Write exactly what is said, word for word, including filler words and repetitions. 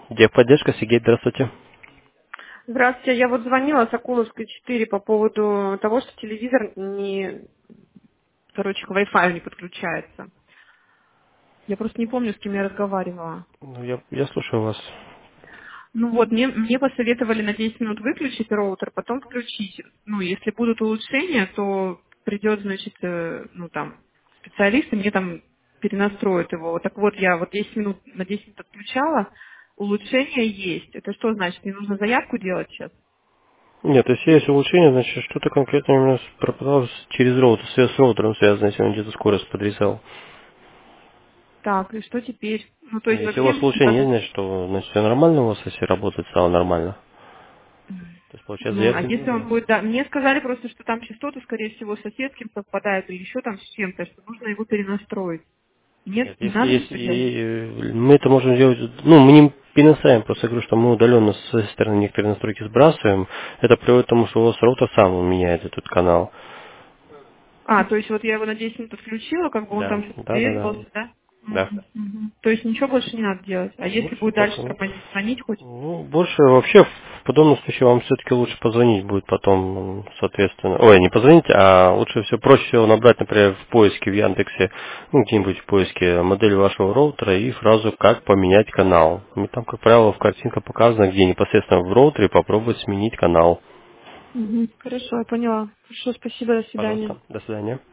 Техподдержка, Сергей, здравствуйте. Здравствуйте, я вот звонила с Акуловской четыре по поводу того, что телевизор не, короче, к Wi-Fi не подключается. Я просто не помню, с кем я разговаривала. Ну, я, я слушаю вас. Ну вот, мне, мне посоветовали на десять минут выключить роутер, потом включить. Ну, если будут улучшения, то придет, значит, э, ну там, специалист, и мне там перенастроят его. Вот так вот, я вот десять минут, на десять минут отключала, улучшения есть. Это что значит? Мне нужно заявку делать сейчас? Нет, если есть улучшение, значит что-то конкретно именно пропадало через роутер, связь с роутером связано, если он где-то скорость подрезал. Так, и что теперь? Ну, то есть Если у вообще вас мне улучшение надо. есть, значит, что значит, все нормально у вас, если работает, стало нормально. То есть, получается, Ну, я... а если он будет, да, мне сказали просто, что там частоты, скорее всего, с соседским совпадают или еще там с чем-то, что нужно его перенастроить. Нет, Нет, не если, надо если ничего делать. и, э, мы это можем сделать, ну, мы не перенастраиваем, просто говорю, что мы удаленно с своей стороны некоторые настройки сбрасываем, это приводит к тому, что у вас роутер сам меняет этот канал. А, то есть вот я его на десять минут отключила, как бы он Да, там что-то да, да, да. требовался, да? Да. Мгм, мгм. То есть ничего больше не надо делать. А если Больше будет дальше пока. тормозить, звонить хоть? Ну, больше вообще в подобном случае вам все-таки лучше позвонить будет потом, м, соответственно. Ой, не позвонить, а лучше все проще всего набрать, например, в поиске в Яндексе, ну, где-нибудь в поиске модель вашего роутера и фразу «Как поменять канал». И там, как правило, в картинка показана, где непосредственно в роутере попробовать сменить канал. Мгм. Хорошо, я поняла. Хорошо, спасибо, до свидания. Пожалуйста, до свидания.